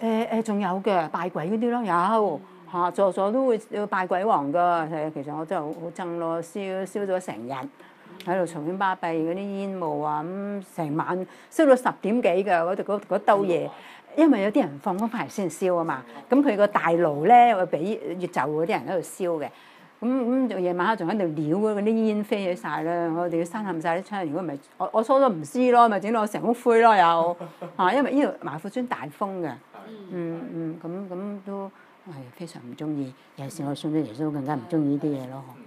仲有嘅拜鬼嗰啲咯，有嚇，座座都會要拜鬼王噶。其實我真係好憎咯，燒咗成日喺度嘈喧巴閉嗰啲煙霧啊，咁成晚燒到10點幾㗎嗰兜嘢，因為有啲人放工翻嚟先燒啊嘛。咁佢個大爐咧會俾越就嗰啲人喺度燒嘅。咁夜晚黑仲喺度撩嗰啲煙飛起晒啦，我哋要閂冚晒啲窗。如果唔係，我初都唔知咯，咪整到我成屋灰咯又嚇，因為呢度麻富村大風嘅，咁都係非常唔中意。有時我信咗耶穌更加唔中意呢啲嘢咯。